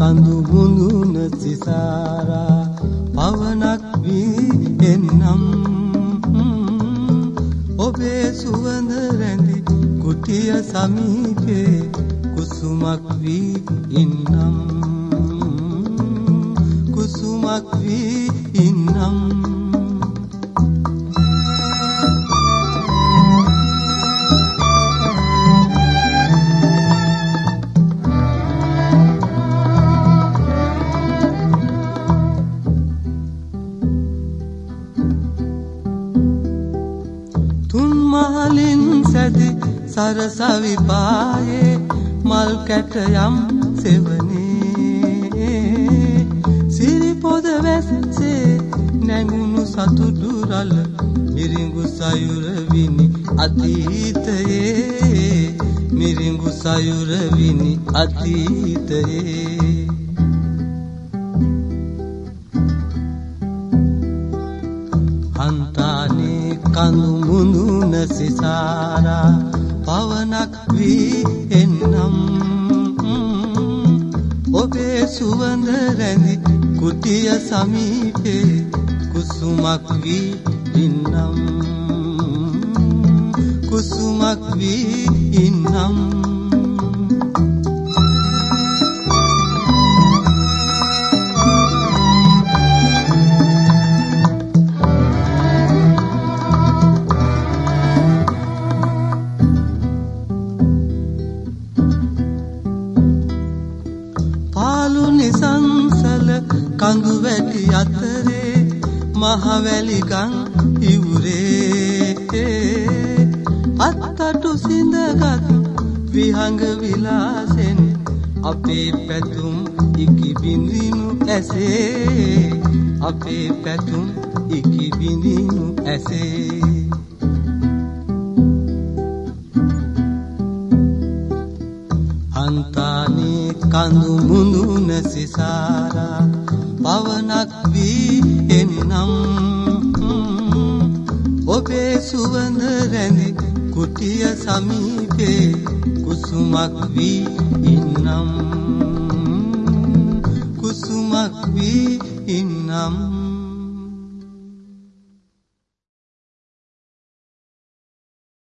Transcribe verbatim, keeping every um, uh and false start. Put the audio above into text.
කඳු මුඳුන සිසාරා පවනක් වී එන්නම් ඔබේ සුවඳ රැඳි කුටිය සමීපේ කුසුමක් වී ඉන්නම් කුසුමක් වී ඉන්නම් මහලින් සැදි සරසවි පායේ මල් කැටයම් සෙවනේ සිරිපොද වැස්සේ නැගුණු සතුටු රළ මිරිඟු සයුර විනි අතීතයේ මිරිඟු සයුර විනි අතීතයේ හන්තානේ කඳු මුඳුන සිසාරා පවනක් වී එන්නම් ඔබේ සුවඳ රැඳි කුටිය සමීපේ කුසුමක් වී ඉන්නම් කුසුමක් වී ඉන්නම් නිසංසල කඳු වැටි අතරේ මහවැලි ගම් ඉවුරේ අත්තටු සිඳගත් විහංග විලාසෙන් අපේ පැතුම් ඉකි බිඳිනු ඇසේ අපේ පැතුම් ඉකි බිඳිනු ඇසේ හන්තානේ කඳු මුඳුන සිසාරා පවනක් වී එන්නම් ඔබේ සුවඳ රැඳි කුටිය සමීපේ කුසුමක් වී ඉන්නම් කුසුමක් වී ඉන්නම්